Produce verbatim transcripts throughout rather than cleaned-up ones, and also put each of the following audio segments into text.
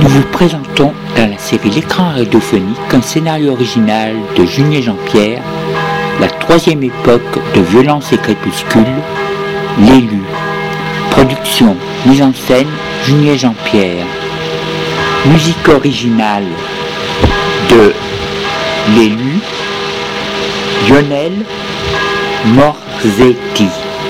Nous vous présentons dans la série L'écran radiophonique un scénario original de Julien Jean-Pierre, la troisième époque de Violence et Crépuscule, L'élu. Production, mise en scène, Julien Jean-Pierre. Musique originale de L'élu, Lionel Morzetti.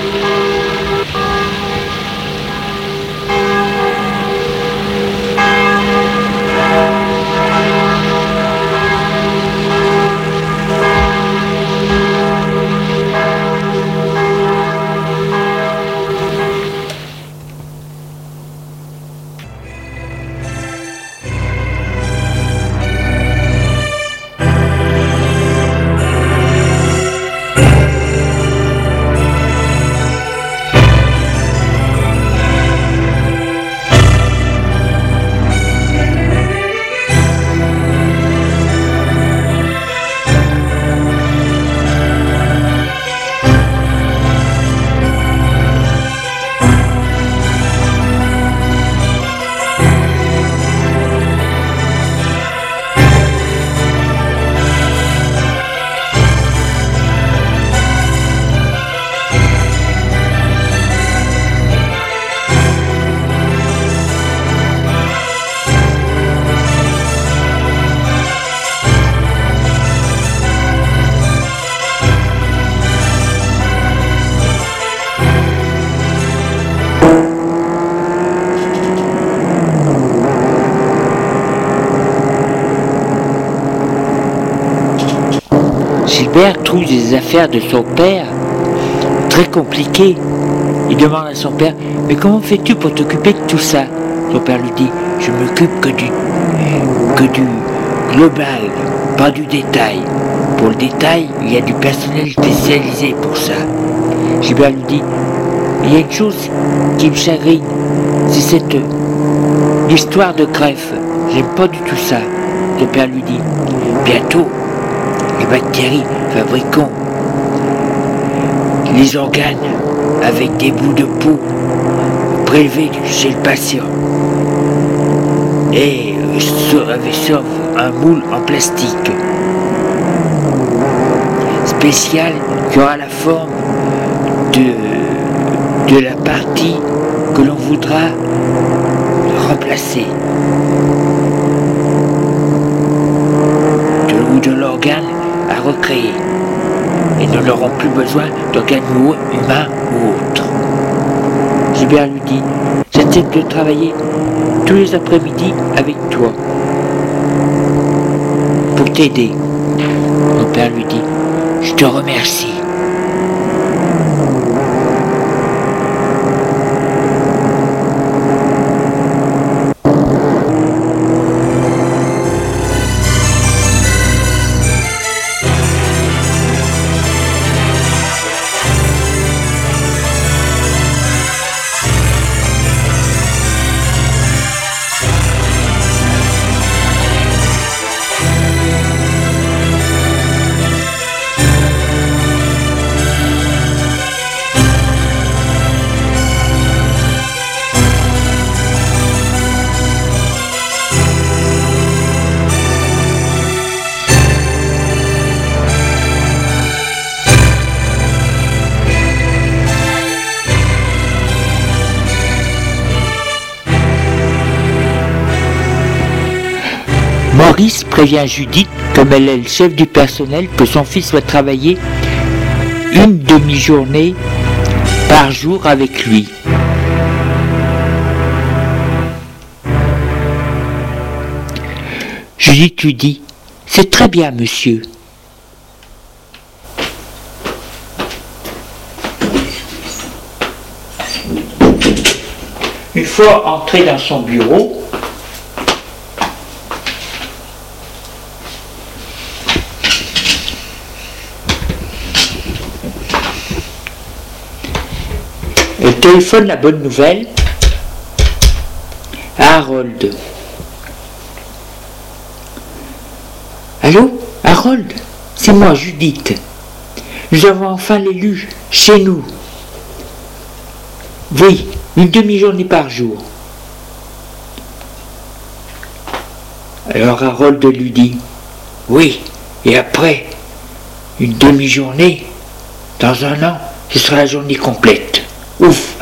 Gilbert trouve des affaires de son père très compliquées. Il demande à son père, mais comment fais-tu pour t'occuper de tout ça? Son père lui dit, je m'occupe que du, que du global, pas du détail. Pour le détail, il y a du personnel spécialisé pour ça. Gilbert lui dit, il y a une chose qui me chagrine, c'est cette histoire de greffe. J'aime pas du tout ça. Son père lui dit, bientôt, les bactéries fabriqueront les organes avec des bouts de peau prélevés chez le patient et sauf un moule en plastique spécial qui aura la forme de, de la partie que l'on voudra remplacer de, ou de l'organe à recréer, et nous n'aurons plus besoin d'organes humains ou autres. Gilbert lui dit, j'accepte de travailler tous les après-midi avec toi pour t'aider. Mon père lui dit, je te remercie. Maurice prévient Judith, comme elle est le chef du personnel, que son fils va travailler une demi-journée par jour avec lui. Judith lui dit, c'est très bien, monsieur. Une fois entré dans son bureau, elle téléphone la bonne nouvelle à Harold. Allô, Harold, c'est moi, Judith. Nous avons enfin l'élu chez nous. Oui, une demi-journée par jour. Alors Harold lui dit, oui, et après, une demi-journée, dans un an, ce sera la journée complète. Ouf!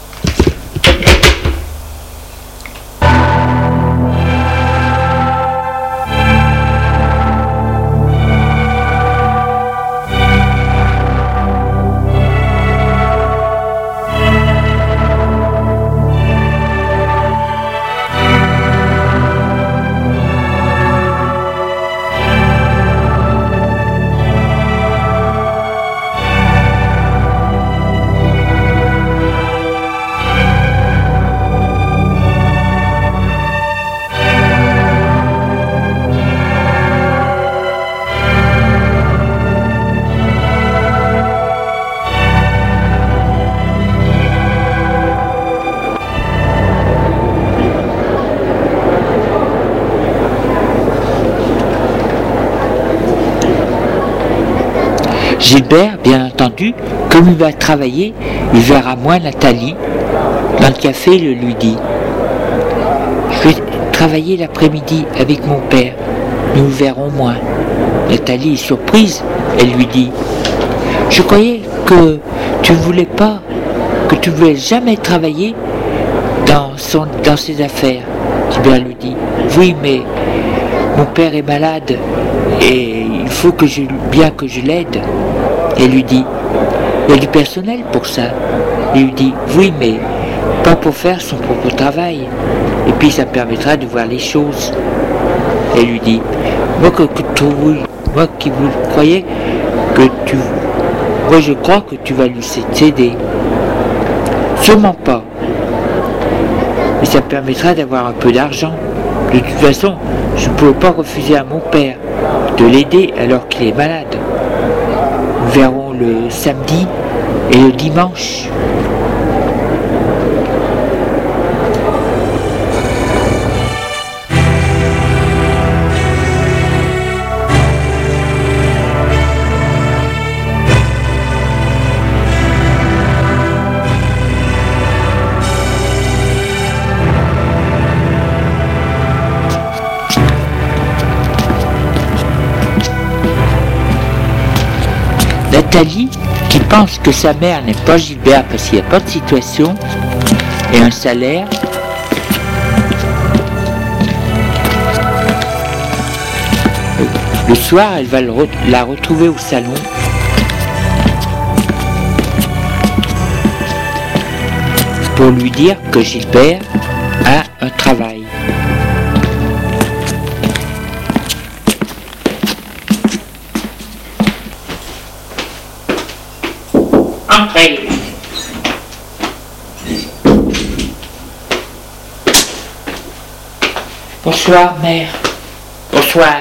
Gilbert, bien entendu, comme il va travailler, il verra moins Nathalie. Dans le café, il lui dit « Je vais travailler l'après-midi avec mon père, nous le verrons moins. » Nathalie est surprise, elle lui dit « Je croyais que tu ne voulais pas, que tu ne voulais jamais travailler dans, son, dans ses affaires. » Gilbert lui dit « Oui, mais mon père est malade et il faut que je, bien que je l'aide. » Elle lui dit, il y a du personnel pour ça. Il lui dit, oui, mais pas pour faire son propre travail. Et puis ça permettra de voir les choses. Elle lui dit, moi, que, que tu, moi qui vous croyais que tu... Moi je crois que tu vas lui céder. Sûrement pas. Mais ça permettra d'avoir un peu d'argent. De toute façon, je ne pouvais pas refuser à mon père de l'aider alors qu'il est malade. Nous verrons le samedi et le dimanche. Nathalie, qui pense que sa mère n'est pas Gilbert parce qu'il n'y a pas de situation et un salaire, le soir, elle va le re- la retrouver au salon. Pour lui dire que Gilbert a un travail. Entrez. Bonsoir, mère. Bonsoir.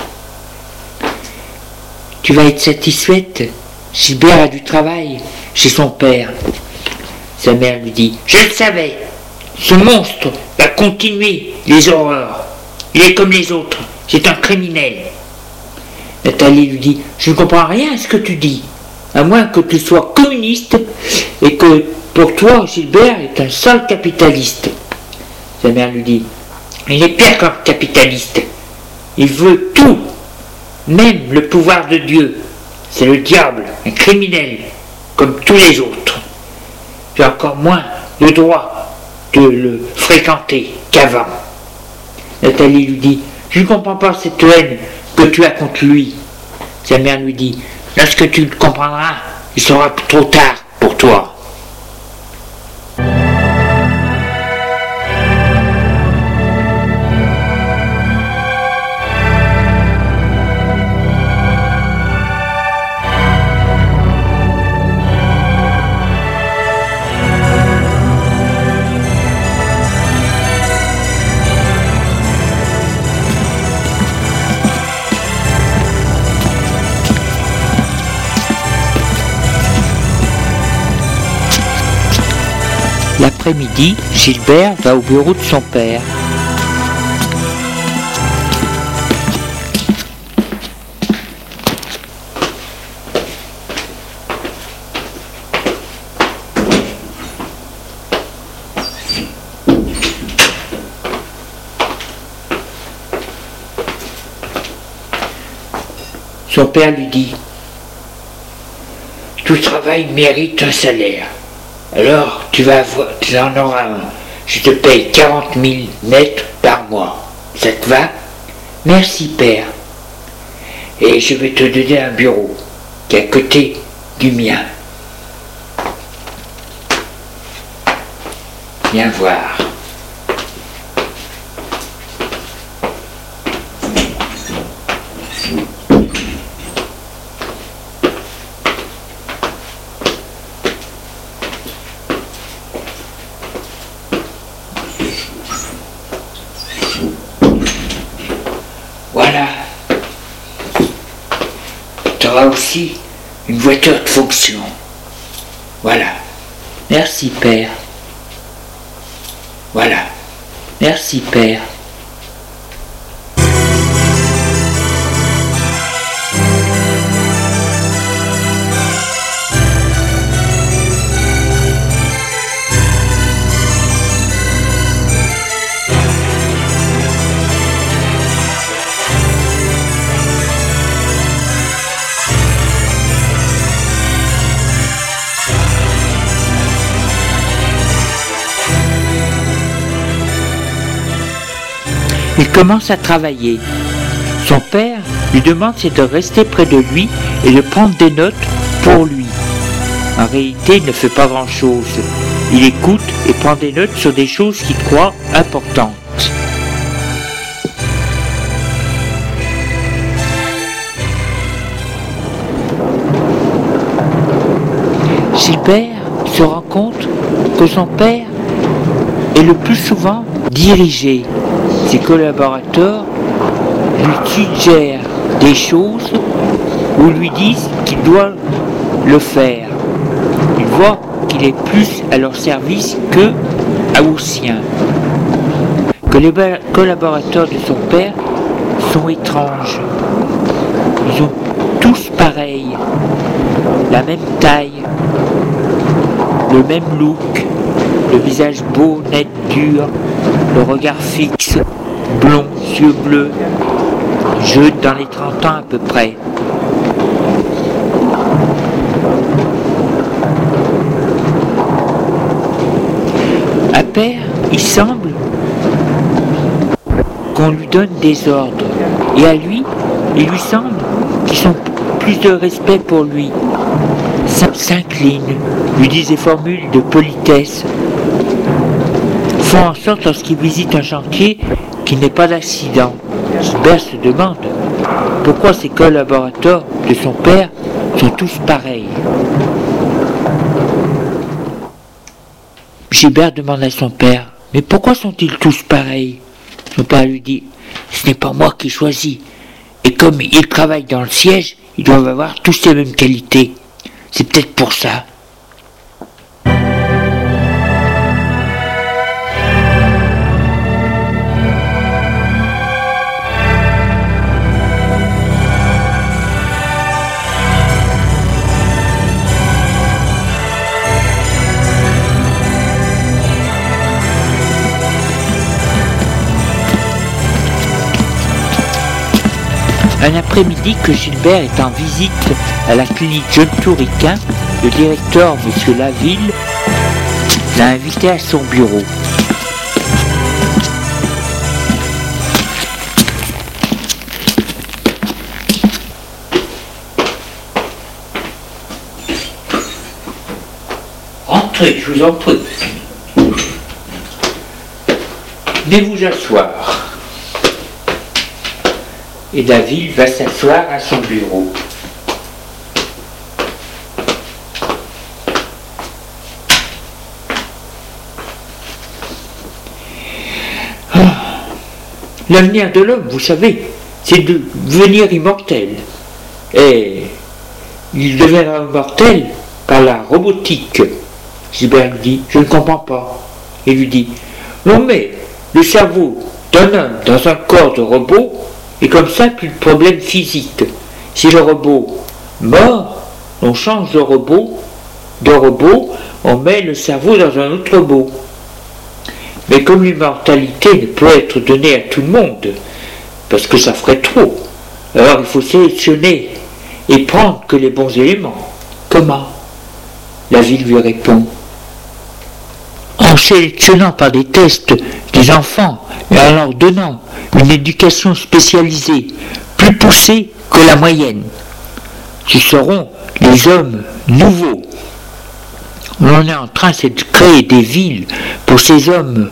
Tu vas être satisfaite? Gilbert a du travail chez son père. Sa mère lui dit, je le savais. Ce monstre va continuer les horreurs. Il est comme les autres. C'est un criminel. Nathalie lui dit, je ne comprends rien à ce que tu dis. À moins que tu sois communiste et que pour toi Gilbert est un sale capitaliste. Sa mère lui dit, il est pire qu'un capitaliste. Il veut tout, même le pouvoir de Dieu. C'est le diable, un criminel, comme tous les autres. Tu as encore moins le droit de le fréquenter qu'avant. Nathalie lui dit, je ne comprends pas cette haine que tu as contre lui. Sa mère lui dit, lorsque tu le comprendras, il sera trop tard pour toi. L'après-midi, Gilbert va au bureau de son père. Son père lui dit, tout travail mérite un salaire. Alors tu vas avoir, tu en auras un. Je te paye quarante mille nets par mois. Ça te va? Merci, père. Et je vais te donner un bureau qui est à côté du mien. Viens voir. Voilà. Tu auras aussi une voiture de fonction. Voilà. Merci, père. Voilà. Merci, père. Il commence à travailler. Son père lui demande c'est de rester près de lui et de prendre des notes pour lui. En réalité, il ne fait pas grand-chose. Il écoute et prend des notes sur des choses qu'il croit importantes. Gilbert se rend compte que son père est le plus souvent dirigé. Ses collaborateurs lui suggèrent des choses ou lui disent qu'il doit le faire. Il voit qu'il est plus à leur service que aux siens. Que les collaborateurs de son père sont étranges. Ils ont tous pareil, la même taille, le même look, le visage beau, net, dur, le regard fixe, blond, yeux bleus, jeune dans les trente ans à peu près. À père, il semble qu'on lui donne des ordres, et à lui, il lui semble qu'ils ont plus de respect pour lui, s'inclinent, lui disent des formules de politesse, font en sorte lorsqu'il visite un chantier qu'il n'ait pas d'accident. Gilbert se demande pourquoi ses collaborateurs de son père sont tous pareils. Gilbert demande à son père, mais pourquoi sont-ils tous pareils? Son père lui dit, ce n'est pas moi qui choisis. Et comme ils travaillent dans le siège, ils doivent avoir tous les mêmes qualités. C'est peut-être pour ça. Un après-midi que Gilbert est en visite à la clinique Jeune Touricain, le directeur, M. Laville, l'a invité à son bureau. Entrez, je vous en prie. Venez vous asseoir. Et David va s'asseoir à son bureau. Ah. L'avenir de l'homme, vous savez, c'est de devenir immortel. Et il deviendra immortel par la robotique. Gilbert lui dit, je ne comprends pas. Il lui dit, on met le cerveau d'un homme dans un corps de robot, et comme ça, plus de problème physique. Si le robot mord, on change de robot, de robot, on met le cerveau dans un autre robot. Mais comme l'immortalité ne peut être donnée à tout le monde, parce que ça ferait trop, alors il faut sélectionner et prendre que les bons éléments. Comment? La ville lui répond. En sélectionnant par des tests des enfants et en leur donnant une éducation spécialisée plus poussée que la moyenne. Ce seront les hommes nouveaux. On est en train de créer des villes pour ces hommes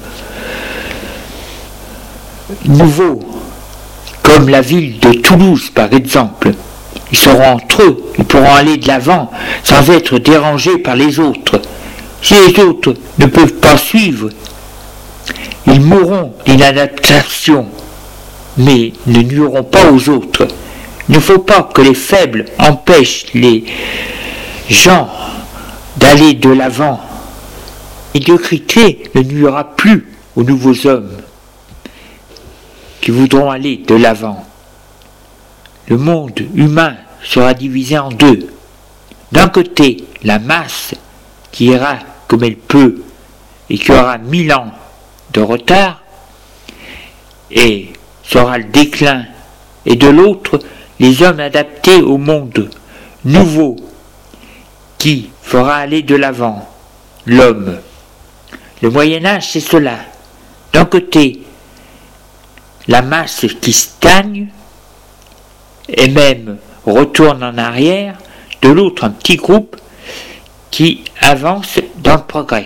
nouveaux, comme la ville de Toulouse par exemple. Ils seront entre eux, ils pourront aller de l'avant sans être dérangés par les autres. Si les autres ne peuvent pas suivre, ils mourront d'inadaptation, mais ne nuiront pas aux autres. Il ne faut pas que les faibles empêchent les gens d'aller de l'avant. Médiocrité ne nuira plus aux nouveaux hommes qui voudront aller de l'avant. Le monde humain sera divisé en deux. D'un côté, la masse qui ira comme elle peut et qui aura mille ans de retard et sera le déclin, et de l'autre, les hommes adaptés au monde nouveau qui fera aller de l'avant l'homme. Le Moyen-Âge, c'est cela. D'un côté, la masse qui stagne et même retourne en arrière, de l'autre, un petit groupe qui avance dans le progrès.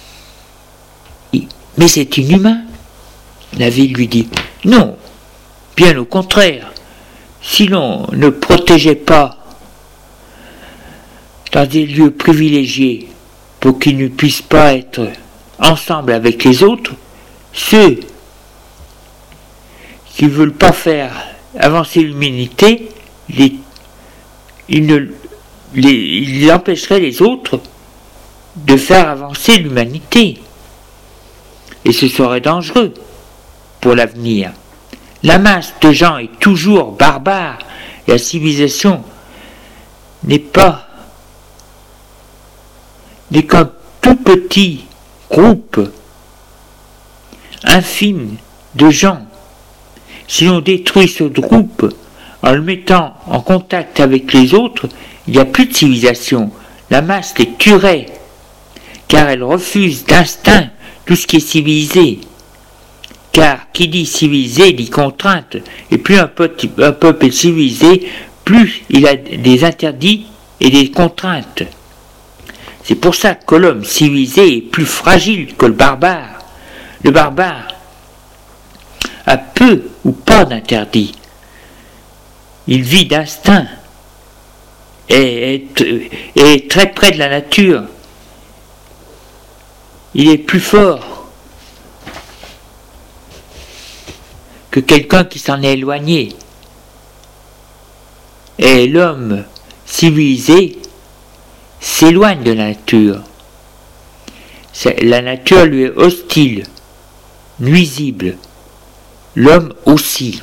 Mais c'est inhumain. La ville lui dit, non, bien au contraire, si l'on ne protégeait pas dans des lieux privilégiés pour qu'ils ne puissent pas être ensemble avec les autres, ceux qui ne veulent pas faire avancer l'humanité, les, ils, ne, les, ils empêcheraient les autres de faire avancer l'humanité. Et ce serait dangereux pour l'avenir. La masse de gens est toujours barbare et la civilisation n'est pas n'est qu'un tout petit groupe infime de gens. Si l'on détruit ce groupe en le mettant en contact avec les autres, il n'y a plus de civilisation. La masse les tuerait, car elle refuse d'instinct tout ce qui est civilisé. Car qui dit civilisé dit contrainte, et plus un peuple, un peuple est civilisé, plus il a des interdits et des contraintes. C'est pour ça que l'homme civilisé est plus fragile que le barbare. Le barbare a peu ou pas d'interdits. Il vit d'instinct et est, est très près de la nature. Il est plus fort que quelqu'un qui s'en est éloigné. Et l'homme civilisé s'éloigne de la nature. La nature lui est hostile, nuisible. L'homme aussi.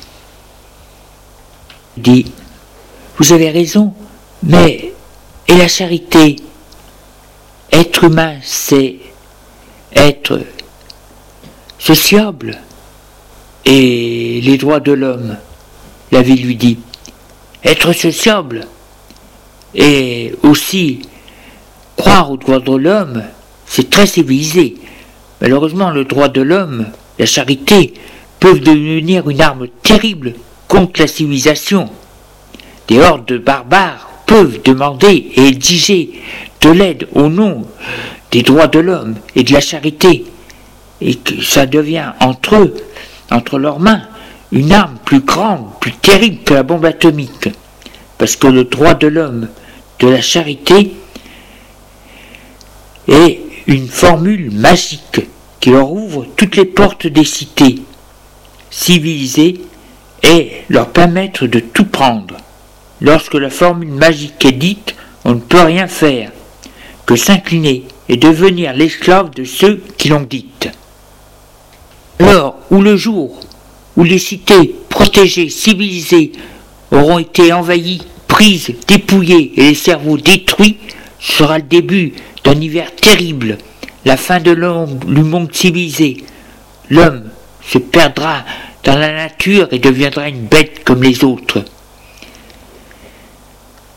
Il dit, vous avez raison, mais et la charité? Être humain, c'est être sociable. Et les droits de l'homme, la vie lui dit, être sociable et aussi croire aux droits de l'homme, c'est très civilisé. Malheureusement, le droit de l'homme, la charité, peuvent devenir une arme terrible contre la civilisation. Des hordes de barbares peuvent demander et exiger de l'aide au nom des droits de l'homme et de la charité, et que ça devient entre eux, entre leurs mains, une arme plus grande, plus terrible que la bombe atomique, parce que le droit de l'homme, de la charité, est une formule magique qui leur ouvre toutes les portes des cités civilisées et leur permettre de tout prendre. Lorsque la formule magique est dite, on ne peut rien faire que s'incliner et devenir l'esclave de ceux qui l'ont dite. Alors, où le jour où les cités protégées, civilisées, auront été envahies, prises, dépouillées et les cerveaux détruits, sera le début d'un hiver terrible, la fin de l'homme, du monde civilisé. L'homme se perdra dans la nature et deviendra une bête comme les autres.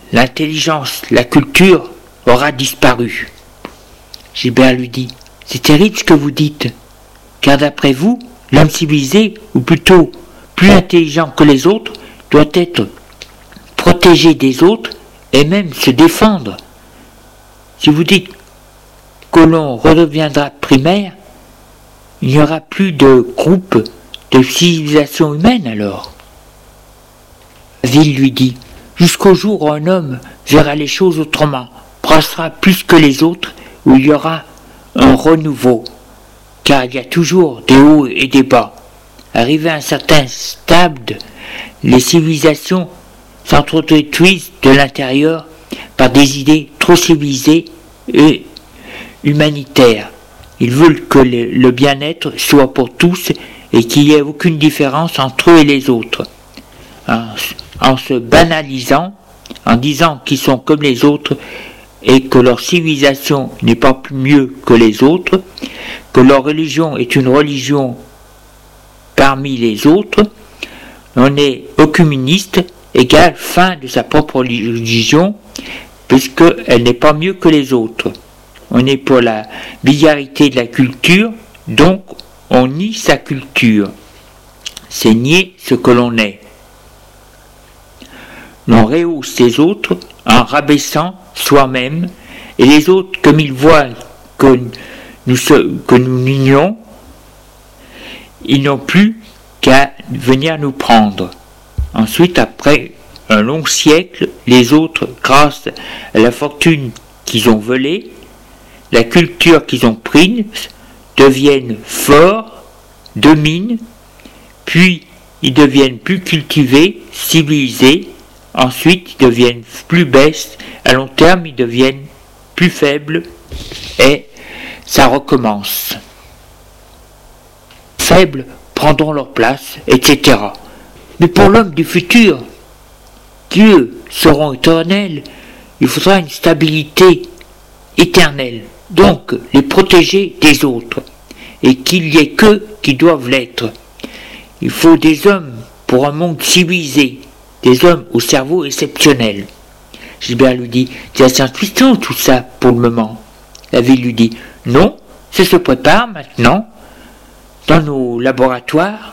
l'intelligence, la culture aura disparu. Gilbert lui dit, c'est terrible ce que vous dites, car d'après vous, l'homme civilisé, ou plutôt plus intelligent que les autres, doit être protégé des autres et même se défendre. Si vous dites que l'on redeviendra primaire, il n'y aura plus de groupe de civilisation humaine alors. La ville lui dit, jusqu'au jour où un homme verra les choses autrement, brassera plus que les autres, où il y aura un renouveau, car il y a toujours des hauts et des bas. Arrivé à un certain stade, les civilisations s'entredétruisent de l'intérieur par des idées trop civilisées et humanitaires. Ils veulent que le, le bien-être soit pour tous et qu'il n'y ait aucune différence entre eux et les autres. En, en se banalisant, en disant qu'ils sont comme les autres et que leur civilisation n'est pas plus mieux que les autres, que leur religion est une religion parmi les autres, on est œcuméniste égale fin de sa propre religion, puisqu'elle n'est pas mieux que les autres. On est pour la vulgarité de la culture, donc on nie sa culture. C'est nier ce que l'on est. L'on rehausse les autres en rabaissant soi-même, et les autres, comme ils voient que nous, que nous nions, ils n'ont plus qu'à venir nous prendre. Ensuite, après un long siècle, les autres, grâce à la fortune qu'ils ont volée, la culture qu'ils ont prise, deviennent forts, dominent, puis ils deviennent plus cultivés, civilisés, ensuite ils deviennent plus baisses, à long terme ils deviennent plus faibles, et ça recommence. Faibles prendront leur place, et cetera. Mais pour l'homme du futur, qui eux seront éternels, il faudra une stabilité éternelle, donc les protéger des autres, et qu'il n'y ait qu'eux qui doivent l'être. Il faut des hommes pour un monde civilisé, des hommes au cerveau exceptionnel. Gilbert lui dit, c'est la science-fiction tout ça pour le moment. La ville lui dit, non, ça se prépare maintenant, dans nos laboratoires,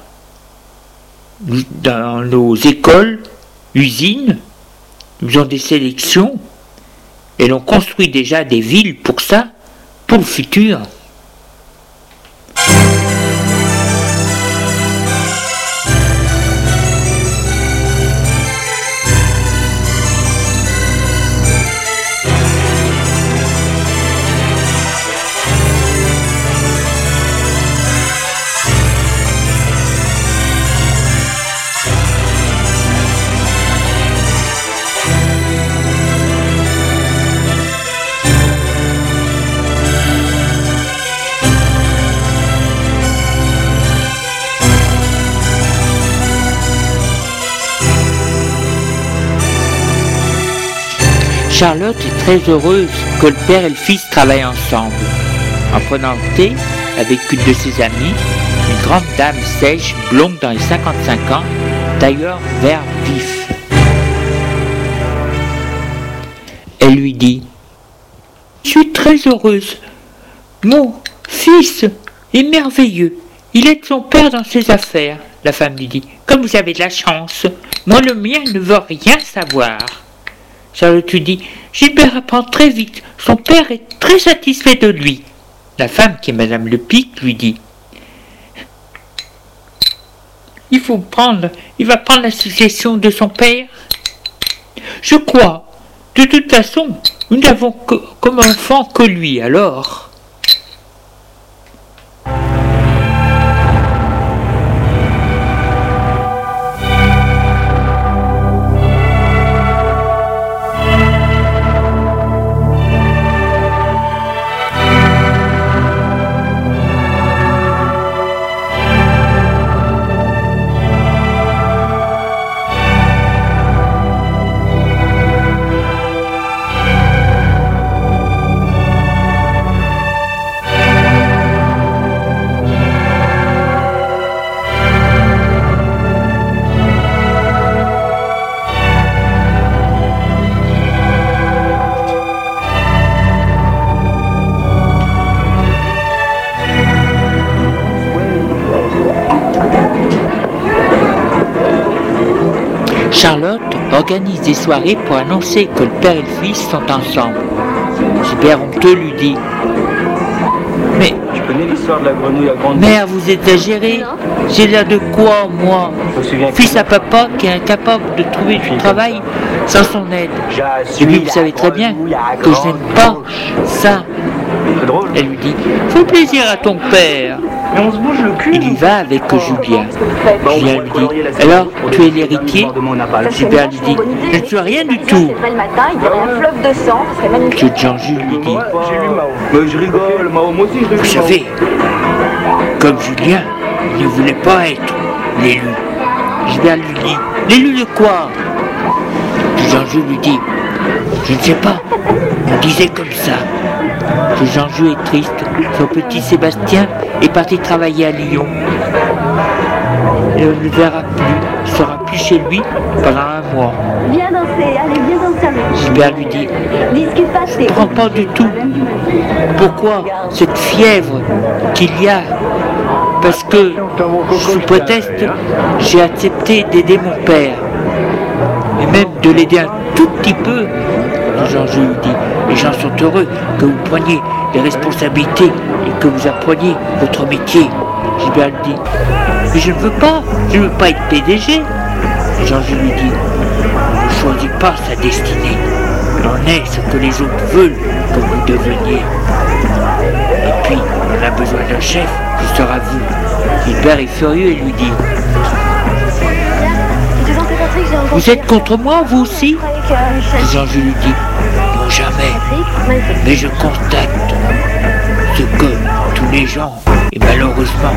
dans nos écoles, usines, nous avons des sélections, et l'on construit déjà des villes pour ça, pour le futur. Charlotte est très heureuse que le père et le fils travaillent ensemble. En prenant le thé avec une de ses amies, une grande dame sèche, blonde dans les cinquante-cinq ans, d'ailleurs vert vif. Elle lui dit « Je suis très heureuse. Mon fils est merveilleux. Il aide son père dans ses affaires. » La femme lui dit « Comme vous avez de la chance. Moi, le mien ne veut rien savoir. » Charlotte lui dit « Gilbert apprend très vite, son père est très satisfait de lui. » La femme, qui est Madame Lepic, lui dit « Il faut prendre, il va prendre la succession de son père. » « Je crois. De toute façon, nous n'avons que, comme enfant que lui, alors. » organise des soirées pour annoncer que le père et le fils sont ensemble. Gilbert honteux lui dit: Mais, Tu connais l'histoire de la grenouille à grande mère, vous exagérez. J'ai l'air de quoi, moi? Je me souviens que- Fils à papa qui est incapable de trouver du travail sans son aide. Je Et puis vous savez très bien que je n'aime pas ça. C'est drôle. Elle lui dit: Fais plaisir à ton père. Mais on se bouge le cul. Il y va avec Julien. Bon, Julien on lui colorier la dit: scène Alors, pour tu les es petits l'héritier? bombardements au napalm. Gilbert lui dit: Je ne suis rien du tout. C'est le matin, il y aurait un fleuve de sang, ce serait magnifique. Monsieur Jean-Jules lui dit: Moi, j'ai lu Mao. Mais je rigole, Mao, moi aussi je l'ai Vous lu, Mao. savez, comme Julien, il ne voulait pas être l'élu. Gilbert lui dit: L'élu de quoi? Jean-Jules lui dit: Je ne sais pas, on disait comme ça. Que Jean-Jules est triste, son petit Sébastien est parti travailler à Lyon. Et on ne le verra plus, il ne sera plus chez lui pendant un mois. Viens danser, allez, viens danser avec. Gilbert lui dit: Discute pas, c'est. Je ne comprends pas du tout. Pourquoi cette fièvre qu'il y a? Parce que, sous prétexte, j'ai accepté d'aider mon père. Et même de l'aider un tout petit peu. Jean-Jules lui dit: Les gens sont heureux que vous preniez les responsabilités et que vous appreniez votre métier. Gilbert lui dit: Mais je ne veux pas, je ne veux pas être P D G. Jean-Jules lui dit: On ne choisit pas sa destinée. On est ce que les autres veulent que vous deveniez. Et puis, on a besoin d'un chef, ce sera vous. Gilbert est furieux et lui dit: Vous êtes contre moi, vous aussi? Jean-Jules lui dit: Non, jamais. Mais je constate ce que tous les gens, et malheureusement,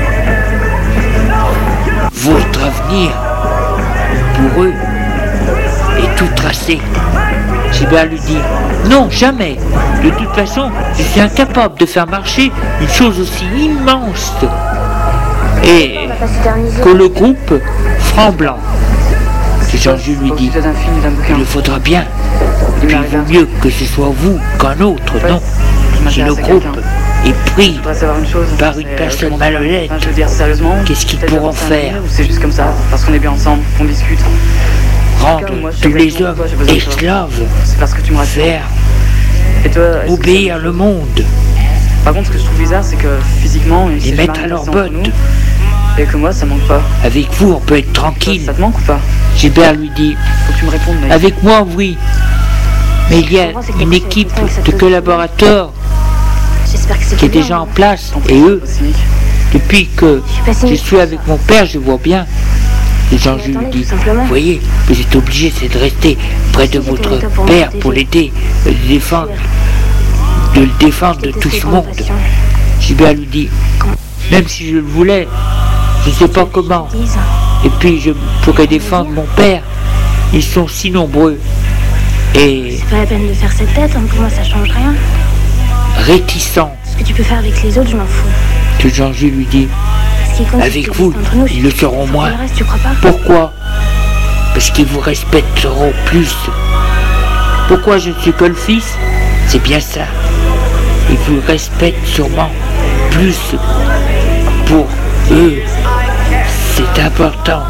votre avenir, pour eux, est tout tracé. Gilbert lui dit: Non, jamais. De toute façon, je suis incapable de faire marcher une chose aussi immense. Et que le groupe Franc-Blanc. Jean-Jules lui dit: Il le faudra bien. Et puis il vaut mieux que ce soit vous qu'un autre, non? Si le groupe est pris par une personne malhonnête, je veux dire sérieusement, qu'est-ce qu'ils pourront faire? ou c'est juste comme ça, parce qu'on est bien ensemble, qu'on discute. Rendre tous les hommes esclaves, C'est parce que tu me rassures. faire Et toi, est-ce que obéir le monde, Par contre, ce que je trouve bizarre, c'est que physiquement, il les s'est mettre jamais à leur passé entre botte. nous, et que moi, ça manque pas. Avec vous, on peut être Toi, tranquille. ça te manque ou pas? Gilbert lui dit: Faut que tu me répondes, mec. Avec moi, oui. Mais il y a une équipe de collaborateurs J'espère que c'est qui est bien. déjà en place. T'en prie, Et eux, c'est pas cynique. depuis que Je suis pas je cynique. suis avec mon père, je vois bien. Et Jean-Jules lui attendez, dit: tout simplement. Vous voyez, vous êtes obligé, c'est de rester près de Si, votre j'étais là pour père me pour protéger. l'aider, de le défendre, de le défendre de tout ce monde. Gilbert lui dit: Même si je le voulais, je ne sais pas comment. Et puis je pourrais défendre mon père. Ils sont si nombreux et C'est pas la peine de faire cette tête, hein, pour moi ça change rien. réticents. Ce que tu peux faire avec les autres, je m'en fous. Que Jean-Jules lui dit: Ce qui compte, c'est Avec ce qui vous, existe entre nous, ils le c'est- seront pour moins. Le reste, tu crois pas? Pourquoi? Parce qu'ils vous respecteront plus. Pourquoi je ne suis que le fils? C'est bien ça. Ils vous respectent sûrement plus. Pour eux, c'est important.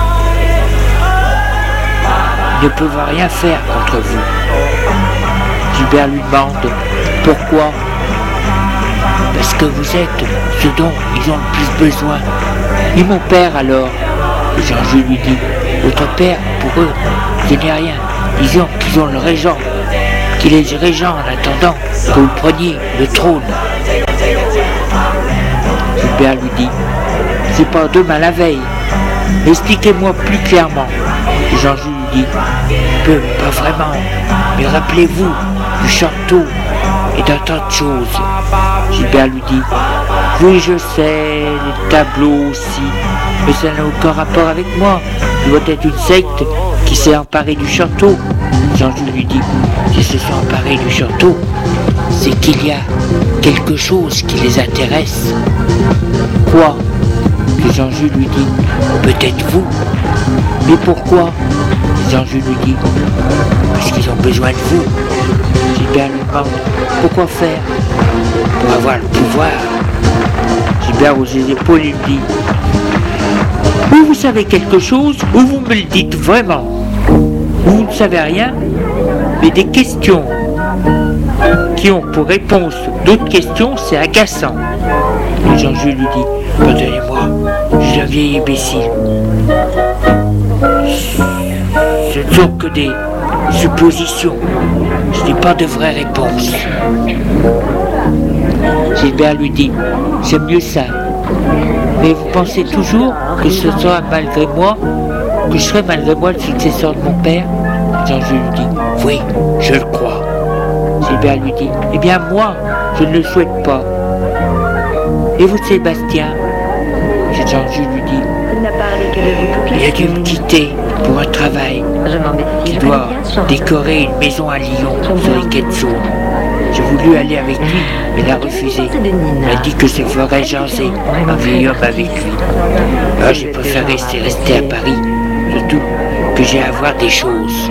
Ils ne peuvent rien faire contre vous. Gilbert lui demande: Pourquoi? Parce que vous êtes ce dont ils ont le plus besoin. Et mon père alors? Et Jean-Jules lui dit: Votre père, pour eux, ce n'est rien. Disons qu'ils ont le régent, qu'il est régent en attendant que vous preniez le trône. Gilbert lui dit: C'est pas demain la veille. Expliquez-moi plus clairement. Et Jean-Jules lui dit: Peu, pas vraiment. Mais rappelez-vous du château et d'un tas de choses. Gilbert lui dit: Oui, je sais, les tableaux aussi, mais ça n'a aucun rapport avec moi. Il doit être une secte qui s'est emparée du château. Jean-Jules lui dit: S'ils se sont emparés du château, c'est qu'il y a quelque chose qui les intéresse. Quoi? Et Jean-Jules lui dit: Peut-être vous. Mais pourquoi? Et Jean-Jules lui dit: Parce qu'ils ont besoin de vous. Gilbert lui demande: Pourquoi faire? Pour avoir le pouvoir. Gilbert hausse les épaules et lui dit: Ou vous savez quelque chose, ou vous me le dites vraiment. vous ne savez rien, mais des questions qui ont pour réponse d'autres questions, c'est agaçant. Et Jean-Jules lui dit, pardonnez-moi, je suis un vieil imbécile. Ce ne sont que des suppositions, ce n'est pas de vraies réponses. Gilbert lui dit, c'est mieux ça. Mais vous pensez toujours que ce sera malgré moi, que je serai malgré moi le successeur de mon père? Jean-Jules lui dit, oui, je le crois. Gilbert lui dit, eh bien moi, je ne le souhaite pas. Et vous, Sébastien? Jean-Jules lui dit, il a dû me quitter pour un travail. Il doit décorer une maison à Lyon sur les quais de Saône. J'ai voulu aller avec lui, mais il a refusé. Il m'a dit que se ferait jaser un vieil homme avec lui. Alors j'ai préféré rester à Paris, surtout que j'ai à voir des choses.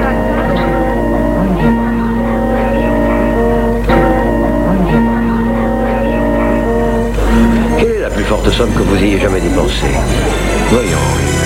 Quelle est la plus forte somme que vous ayez jamais dépensée? Voyons.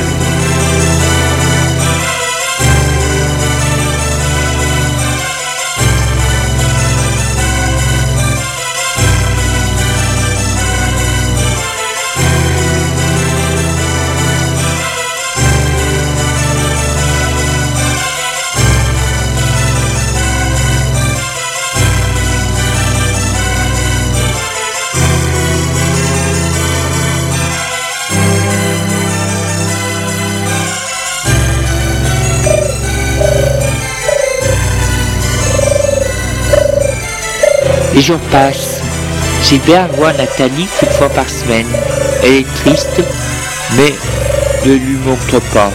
Les jours passent. Gilbert voit Nathalie qu'une fois par semaine. Elle est triste, mais ne lui montre pas.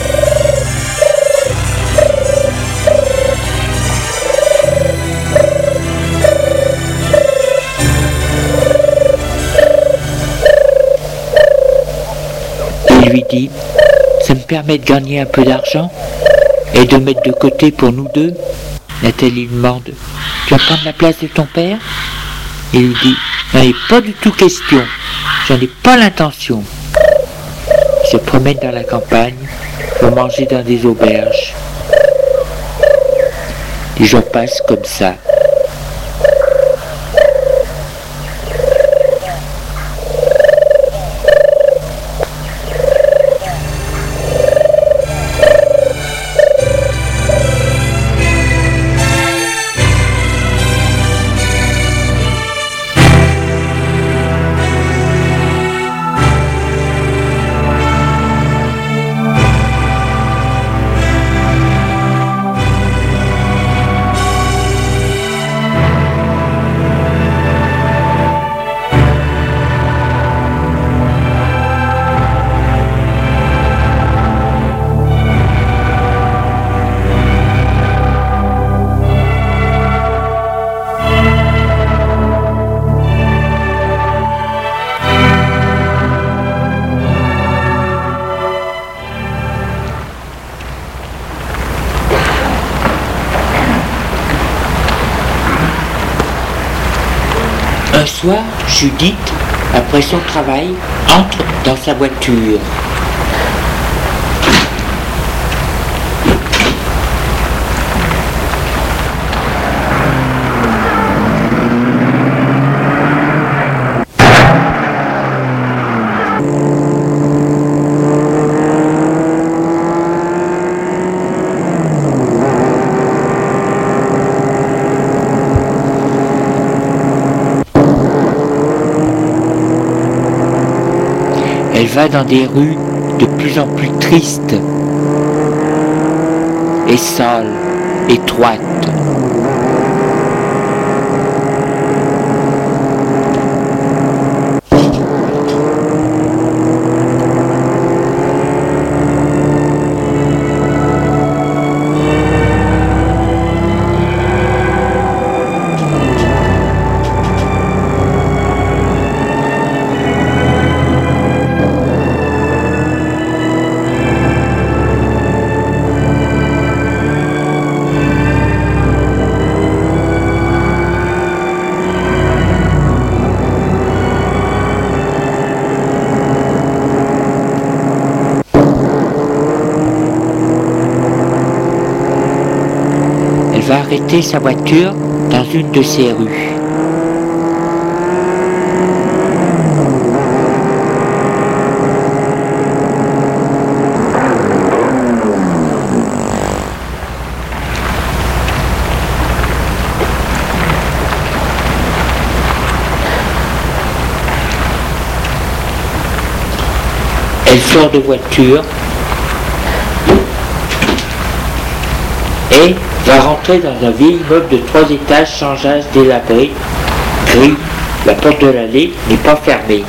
Il lui dit, ça me permet de gagner un peu d'argent et de mettre de côté pour nous deux. Nathalie lui demande, tu vas prendre la place de ton père? Il lui dit, il n'en est pas du tout question, j'en ai pas l'intention. Il se promène dans la campagne pour manger dans des auberges. Les jours passent comme ça. Un soir, Judith, après son travail, entre dans sa voiture. Elle va dans des rues de plus en plus tristes et sales, étroites. arrêter sa voiture dans une de ces rues. Elle sort de voiture et va rentrer dans un vieil immeuble de trois étages sans âge délabré, gris. La porte de l'allée n'est pas fermée.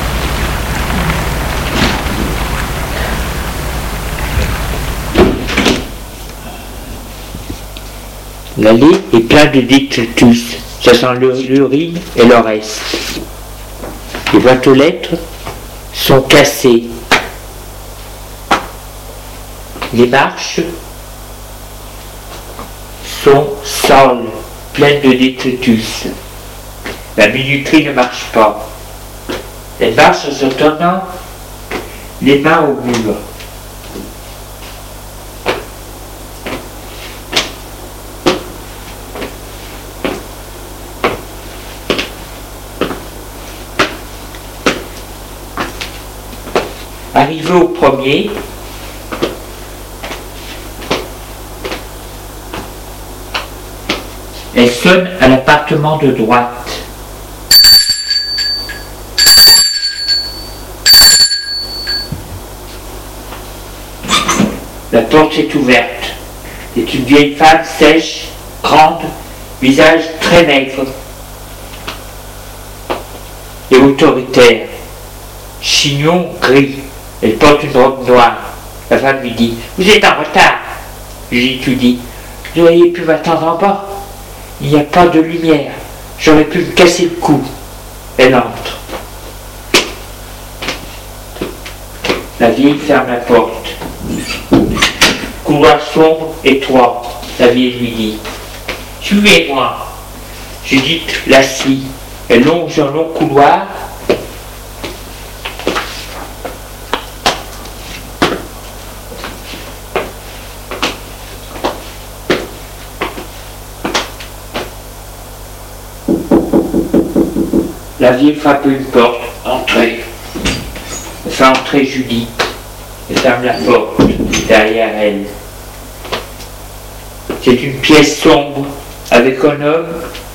L'allée est pleine de détritus, ça sent l'urine et le reste. Les boîtes aux lettres sont cassées. Les marches sont sales, pleines de détritus. La minuterie ne marche pas. Elle marche en se tenant les mains au mur. Arrivé au premier, elle sonne à l'appartement de droite. La porte est ouverte. C'est une vieille femme sèche, grande, visage très maigre et autoritaire. Chignon gris. Elle porte une robe noire. La femme lui dit « Vous êtes en retard !» Je lui dis « Tu dis, vous auriez pu m'attendre en bas. Il n'y a pas de lumière. J'aurais pu me casser le cou. » Elle entre. La vieille ferme la porte. Couloir sombre, étroit. La vieille lui dit « Suivez-moi !» Judith l'assit. Elle longe un long couloir. La vieille frappe une porte. Entrez. Elle fait entrer Judith. Elle ferme la porte derrière elle. C'est une pièce sombre avec un homme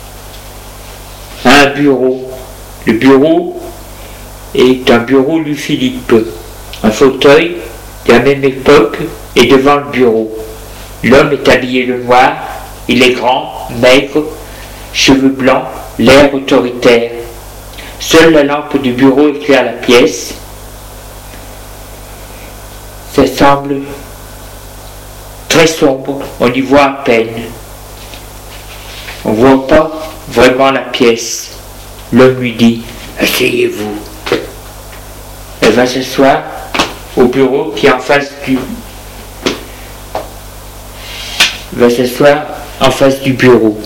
à un bureau. Le bureau est un bureau Louis Philippe. Un fauteuil de la même époque est devant le bureau. L'homme est habillé de noir. Il est grand, maigre, cheveux blancs, l'air autoritaire. Seule la lampe du bureau éclaire la pièce. Ça semble très sombre, on y voit à peine. On ne voit pas vraiment la pièce. L'homme lui dit « Asseyez-vous ». Elle va s'asseoir au bureau qui est en face du... Elle va s'asseoir en face du bureau.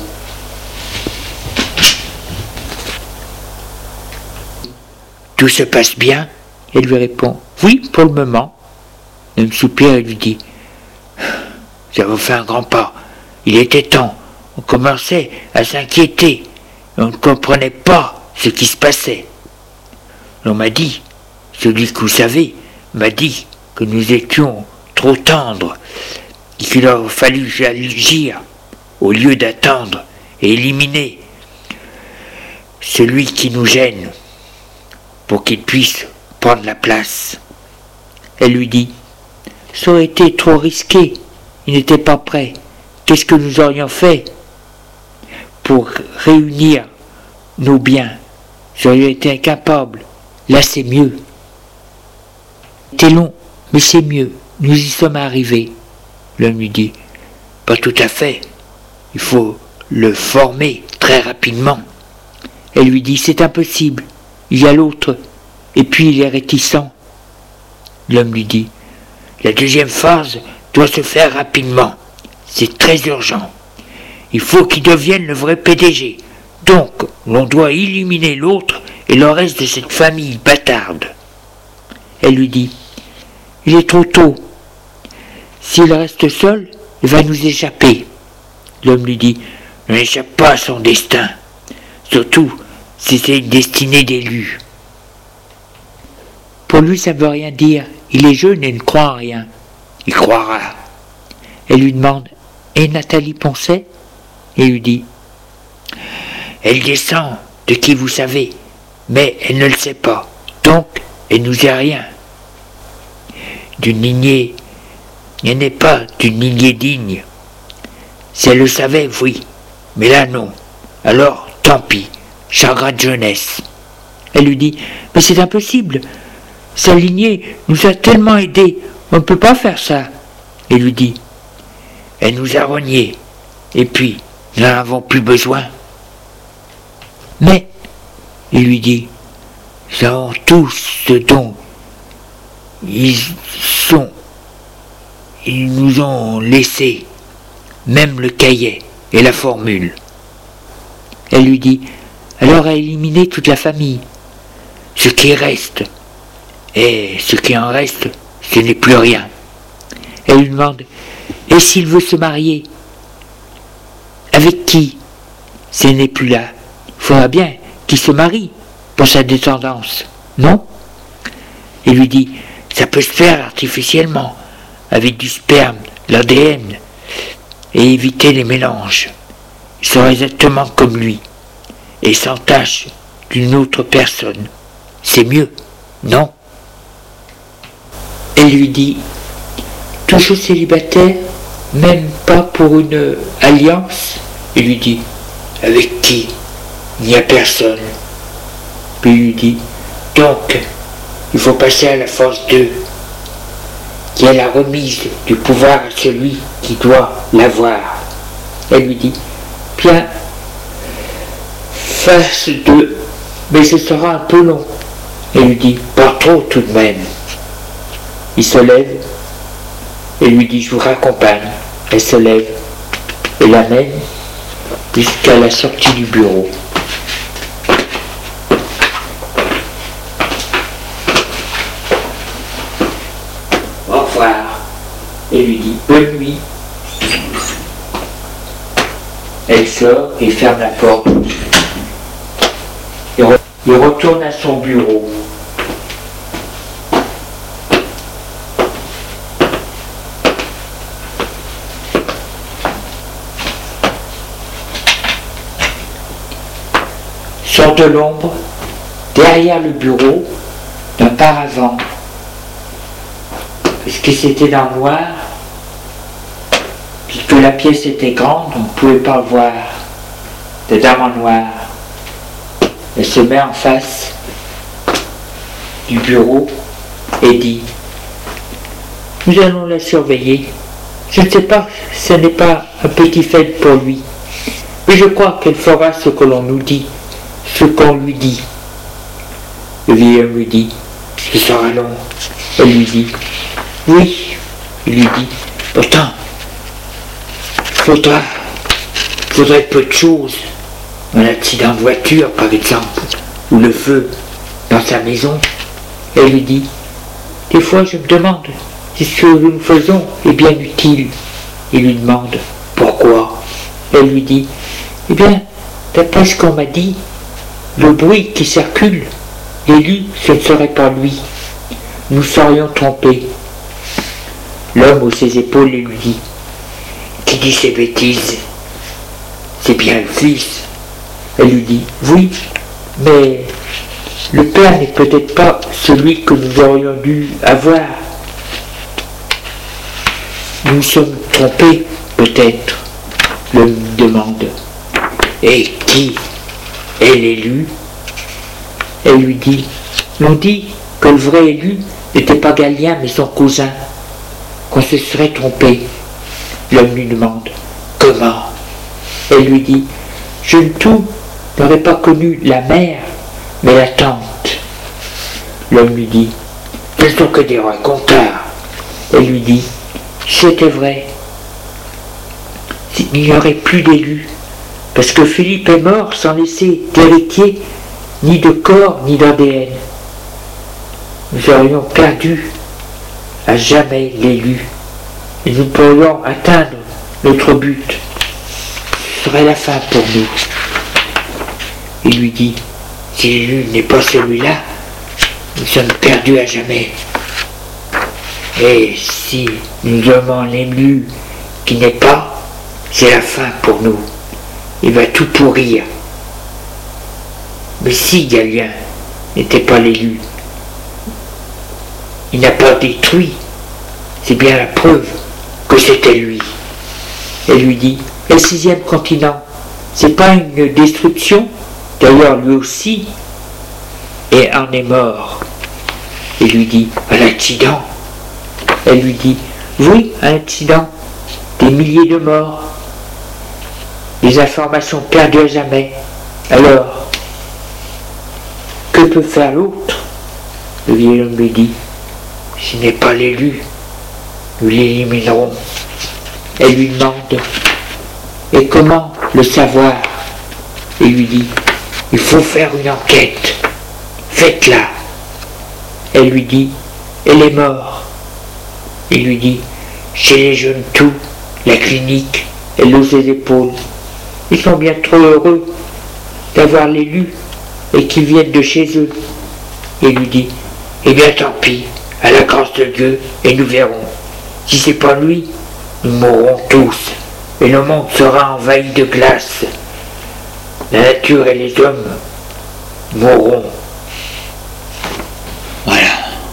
Tout se passe bien? Elle lui répond « Oui, pour le moment ». Elle soupire et lui dit « Nous avons fait un grand pas. Il était temps. On commençait à s'inquiéter. On ne comprenait pas ce qui se passait. On m'a dit, celui que vous savez, m'a dit que nous étions trop tendres et qu'il aurait fallu agir au lieu d'attendre et éliminer celui qui nous gêne pour qu'il puisse prendre la place. » Elle lui dit « Ça aurait été trop risqué. Il n'était pas prêt. Qu'est-ce que nous aurions fait pour réunir nos biens? J'aurais été incapable. Là, c'est mieux. C'était long, mais c'est mieux. Nous y sommes arrivés. » L'homme lui dit « Pas tout à fait. Il faut le former très rapidement. » Elle lui dit « C'est impossible. Il y a l'autre. Et puis il est réticent. » L'homme lui dit « La deuxième phase doit se faire rapidement. C'est très urgent. Il faut qu'il devienne le vrai P D G. Donc, l'on doit éliminer l'autre et le reste de cette famille bâtarde. » Elle lui dit « Il est trop tôt. S'il reste seul, il va nous échapper. » L'homme lui dit, on n'échappe pas à son destin, surtout si c'est une destinée d'élu. Pour lui, ça ne veut rien dire. Il est jeune et ne croit en rien. Il croira. Elle lui demande, et Nathalie Poncet? Et lui dit, elle descend de qui vous savez, mais elle ne le sait pas, donc elle nous est rien. D'une lignée, elle n'est pas d'une lignée digne. Si elle le savait, oui, mais là non. Alors, tant pis, chagrin de jeunesse. Elle lui dit, mais c'est impossible, sa lignée nous a tellement aidés, on ne peut pas faire ça. Et lui dit, elle nous a rognés, et puis nous n'en avons plus besoin. Mais, il lui dit, nous avons tous ce dont ils sont, ils nous ont laissé, même le cahier et la formule. Elle lui dit, alors à éliminer toute la famille, ce qui reste, et ce qui en reste, ce n'est plus rien. Elle lui demande, et s'il veut se marier, avec qui? Ce n'est plus là. Il faudra bien qu'il se marie pour sa descendance, non? Il lui dit, ça peut se faire artificiellement, avec du sperme, l'A D N, et éviter les mélanges. Il sera exactement comme lui, et sans tache d'une autre personne. C'est mieux, non? Elle lui dit, toujours célibataire, même pas pour une alliance? Il lui dit, avec qui? Il n'y a personne. Puis il lui dit, donc, il faut passer à la force deux, qui est la remise du pouvoir à celui qui doit l'avoir. Elle lui dit, bien, phase deux, mais ce sera un peu long. Elle lui dit, pas trop tout de même. Il se lève et lui dit, je vous raccompagne. Elle se lève et l'amène jusqu'à la sortie du bureau. Au revoir. Et lui dit, bonne nuit. Elle sort et ferme la porte. Il retourne à son bureau. Sort de l'ombre, derrière le bureau, d'un paravent. Parce que c'était dans le noir, puisque la pièce était grande, on ne pouvait pas le voir. De dame en noir. Elle se met en face du bureau et dit, nous allons la surveiller. Je ne sais pas, ce n'est pas un petit fait pour lui, mais je crois qu'elle fera ce que l'on nous dit, ce qu'on lui dit. Le vieil homme lui dit, ce sera long. Elle lui dit, oui. Il lui dit, pourtant, faudra, faudrait peu de choses. Un accident de voiture, par exemple, ou le feu dans sa maison. Elle lui dit, des fois je me demande si ce que nous faisons est bien utile. Il lui demande, pourquoi? Elle lui dit, eh bien, d'après ce qu'on m'a dit, le bruit qui circule, l'élu, ce ne serait pas lui. Nous serions trompés. L'homme hausse ses épaules et lui dit, qui dit ces bêtises? C'est bien le fils. Elle lui dit, oui, mais le père n'est peut-être pas celui que nous aurions dû avoir. Nous nous sommes trompés, peut-être. L'homme demande, et qui est l'élu? Elle lui dit, on dit que le vrai élu n'était pas Galien mais son cousin, qu'on se serait trompé. L'homme lui demande, comment? Elle lui dit, je ne tout n'aurais pas connu la mère, mais la tante. L'homme lui dit, ce ne sont que des racontars. Elle lui dit, c'était vrai. Il n'y aurait plus d'élus, parce que Philippe est mort sans laisser d'héritier, ni de corps, ni d'A D N. Nous aurions perdu à jamais l'élu, et nous pourrions atteindre notre but. serait la fin pour nous. Il lui dit, si l'élu n'est pas celui-là, nous sommes perdus à jamais. Et si nous avons un élu qui n'est pas, c'est la fin pour nous. Il va tout pourrir. Mais si Galien n'était pas l'élu, il n'a pas détruit, c'est bien la preuve que c'était lui. Elle lui dit, et le sixième continent, c'est pas une destruction? D'ailleurs, lui aussi, et en est mort. Il lui dit, un accident. Elle lui dit, oui, un accident, des milliers de morts, des informations perdues à jamais. Alors, que peut faire l'autre? Le vieil homme lui dit, s'il n'est pas l'élu, nous l'éliminerons. Elle lui demande, et comment le savoir? Il lui dit, il faut faire une enquête, faites-la. Elle lui dit, et les morts? Il lui dit, chez les jeunes tout, la clinique, elle hausse les épaules. Ils sont bien trop heureux d'avoir l'élu et qu'ils viennent de chez eux. Il lui dit, eh bien tant pis, à la grâce de Dieu, et nous verrons. Si c'est pas lui, nous mourrons tous, et le monde sera envahi de glace. La nature et les hommes mourront. Voilà.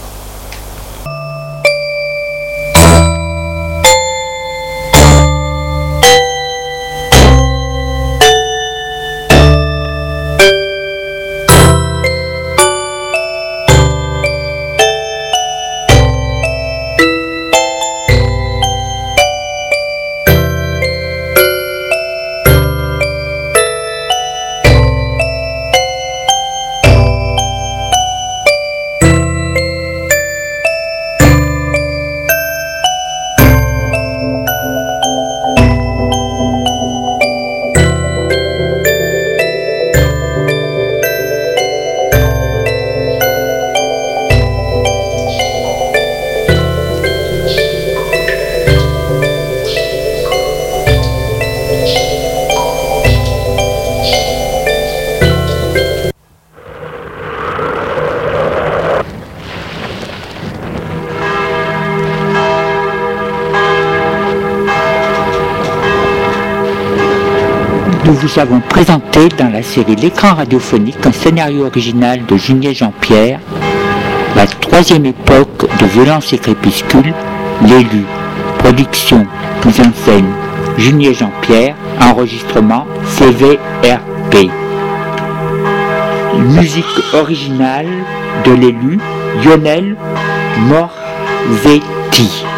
Nous vous avons présenté dans la série L'écran radiophonique un scénario original de Junier Jean-Pierre, la troisième époque de Violence et Crépuscule, l'élu, production, mise en scène, Junier Jean-Pierre, enregistrement C V R P. Musique originale de l'élu, Lionel Morzetti.